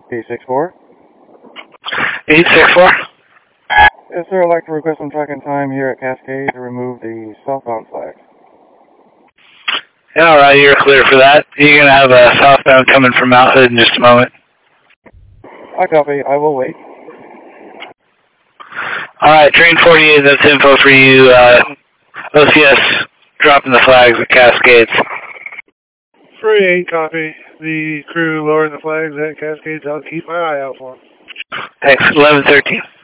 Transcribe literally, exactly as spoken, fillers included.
eight six four. eight six four? Yes, sir. I'd like to request some tracking time here at Cascade to remove the southbound flags. Yeah, alright, you're clear for that. You're going to have a southbound coming from Mount Hood in just a moment. I copy. I will wait. Alright, train forty-eight, that's info for you. Uh, O C S dropping the flags at Cascades. forty-eight, copy. The crew lowering the flags at Cascades. I'll keep my eye out for them. Thanks. eleven thirteen.